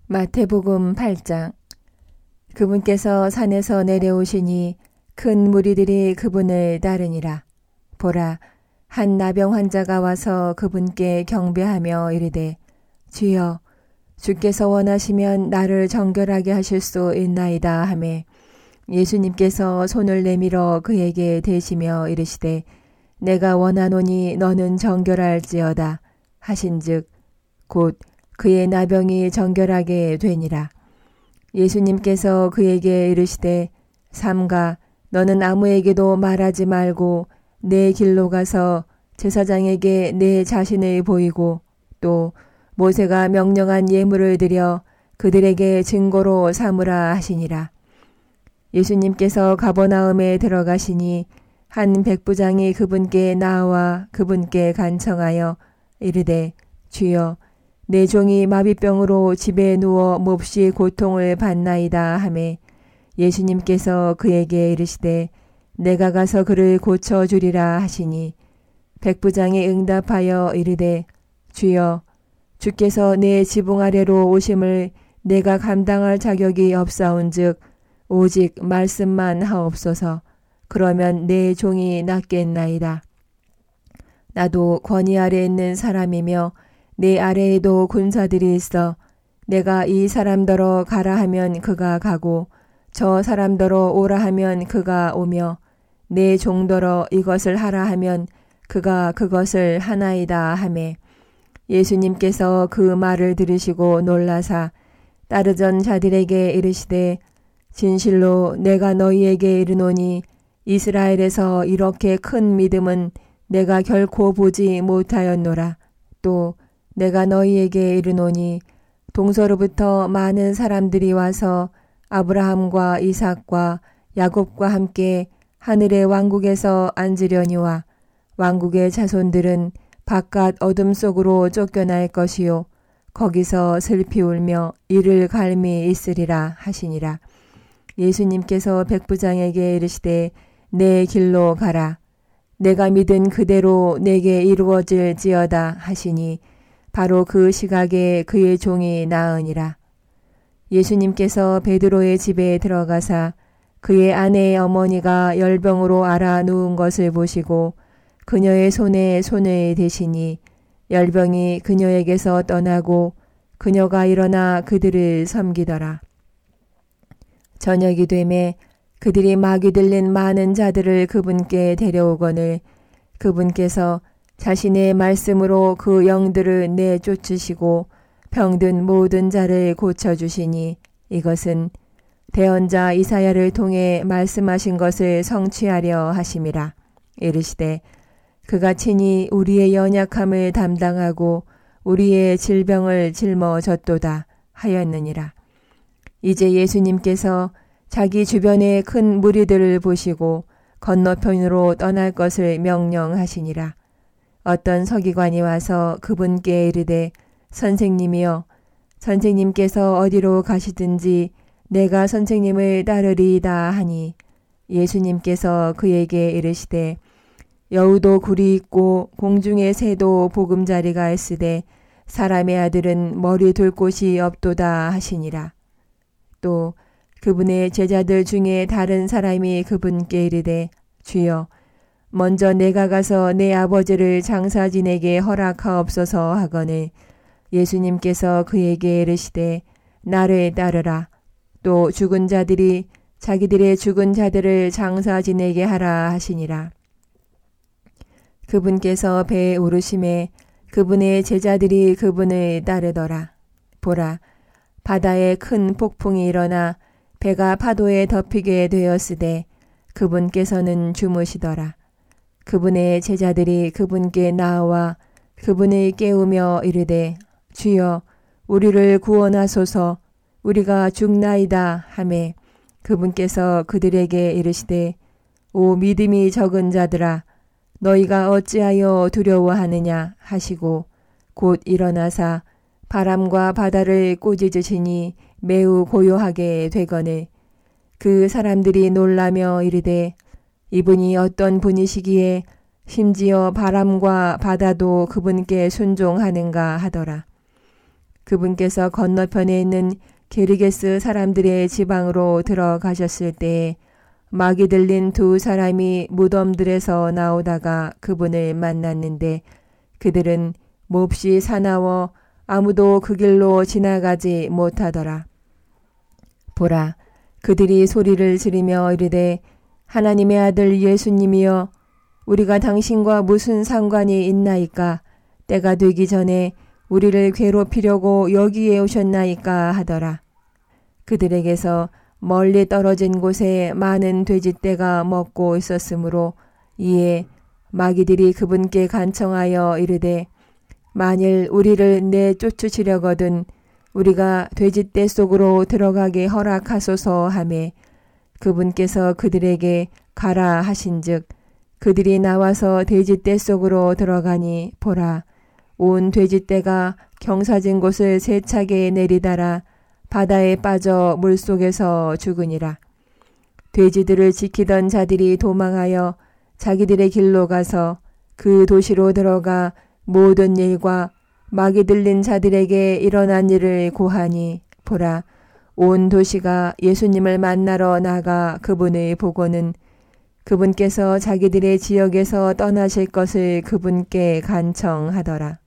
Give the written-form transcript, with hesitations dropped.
마태복음 8장. 그분께서 산에서 내려오시니 큰 무리들이 그분을 따르니라. 보라, 한 나병 환자가 와서 그분께 경배하며 이르되, 주여, 주께서 원하시면 나를 정결하게 하실 수 있나이다 하매, 예수님께서 손을 내밀어 그에게 대시며 이르시되, 내가 원하노니 너는 정결할지어다 하신즉 곧 그의 나병이 정결하게 되니라. 예수님께서 그에게 이르시되, 삼가, 너는 아무에게도 말하지 말고 내 길로 가서 제사장에게 내 자신을 보이고 또 모세가 명령한 예물을 드려 그들에게 증거로 삼으라 하시니라. 예수님께서 가버나움에 들어가시니 한 백부장이 그분께 나와 그분께 간청하여 이르되, 주여, 내 종이 마비병으로 집에 누워 몹시 고통을 받나이다 하매, 예수님께서 그에게 이르시되, 내가 가서 그를 고쳐주리라 하시니, 백부장이 응답하여 이르되, 주여, 주께서 내 지붕 아래로 오심을 내가 감당할 자격이 없사온즉 오직 말씀만 하옵소서. 그러면 내 종이 낫겠나이다. 나도 권위 아래 있는 사람이며 내 아래에도 군사들이 있어 내가 이 사람더러 가라 하면 그가 가고 저 사람더러 오라 하면 그가 오며 내 종더러 이것을 하라 하면 그가 그것을 하나이다 하매, 예수님께서 그 말을 들으시고 놀라사 따르던 자들에게 이르시되, 진실로 내가 너희에게 이르노니 이스라엘에서 이렇게 큰 믿음은 내가 결코 보지 못하였노라. 또 내가 너희에게 이르노니 동서로부터 많은 사람들이 와서 아브라함과 이삭과 야곱과 함께 하늘의 왕국에서 앉으려니와 왕국의 자손들은 바깥 어둠 속으로 쫓겨날 것이요 거기서 슬피 울며 이를 갈미 있으리라 하시니라. 예수님께서 백부장에게 이르시되, 내 길로 가라. 내가 믿은 그대로 내게 이루어질지어다 하시니 바로 그 시각에 그의 종이 나으니라. 예수님께서 베드로의 집에 들어가사 그의 아내의 어머니가 열병으로 앓아 누운 것을 보시고 그녀의 손에 손을 대시니 열병이 그녀에게서 떠나고 그녀가 일어나 그들을 섬기더라. 저녁이 되매 그들이 마귀 들린 많은 자들을 그분께 데려오거늘 그분께서 자신의 말씀으로 그 영들을 내쫓으시고 병든 모든 자를 고쳐주시니 이것은 대언자 이사야를 통해 말씀하신 것을 성취하려 하심이라. 이르시되, 그가 친히 우리의 연약함을 담당하고 우리의 질병을 짊어졌도다 하였느니라. 이제 예수님께서 자기 주변의 큰 무리들을 보시고 건너편으로 떠날 것을 명령하시니라. 어떤 서기관이 와서 그분께 이르되, 선생님이여, 선생님께서 어디로 가시든지 내가 선생님을 따르리이다 하니, 예수님께서 그에게 이르시되, 여우도 굴이 있고 공중의 새도 보금자리가 있으되 사람의 아들은 머리 둘 곳이 없도다 하시니라. 또 그분의 제자들 중에 다른 사람이 그분께 이르되, 주여, 먼저 내가 가서 내 아버지를 장사진에게 허락하옵소서 하거늘 예수님께서 그에게 이르시되, 나를 따르라. 또 죽은 자들이 자기들의 죽은 자들을 장사진에게 하라 하시니라. 그분께서 배에 오르심에 그분의 제자들이 그분을 따르더라. 보라, 바다에 큰 폭풍이 일어나 배가 파도에 덮이게 되었으되 그분께서는 주무시더라. 그분의 제자들이 그분께 나와 그분을 깨우며 이르되, 주여, 우리를 구원하소서. 우리가 죽나이다 하매, 그분께서 그들에게 이르시되, 오 믿음이 적은 자들아, 너희가 어찌하여 두려워하느냐 하시고 곧 일어나사 바람과 바다를 꾸짖으시니 매우 고요하게 되거늘 그 사람들이 놀라며 이르되, 이분이 어떤 분이시기에 심지어 바람과 바다도 그분께 순종하는가 하더라. 그분께서 건너편에 있는 게르게스 사람들의 지방으로 들어가셨을 때에 막이 들린 두 사람이 무덤들에서 나오다가 그분을 만났는데 그들은 몹시 사나워 아무도 그 길로 지나가지 못하더라. 보라, 그들이 소리를 지르며 이르되 하나님의 아들 예수님이여 우리가 당신과 무슨 상관이 있나이까? 때가 되기 전에 우리를 괴롭히려고 여기에 오셨나이까 하더라. 그들에게서 멀리 떨어진 곳에 많은 돼지떼가 먹고 있었으므로 이에 마귀들이 그분께 간청하여 이르되 만일 우리를 내쫓으시려거든 우리가 돼지떼 속으로 들어가게 허락하소서 하매 그분께서 그들에게 가라 하신즉 그들이 나와서 돼지떼 속으로 들어가니 보라 온 돼지떼가 경사진 곳을 세차게 내리달아 바다에 빠져 물속에서 죽으니라. 돼지들을 지키던 자들이 도망하여 자기들의 길로 가서 그 도시로 들어가 모든 일과 막이 들린 자들에게 일어난 일을 고하니 보라 온 도시가 예수님을 만나러 나가 그분을 보고는 그분께서 자기들의 지역에서 떠나실 것을 그분께 간청하더라.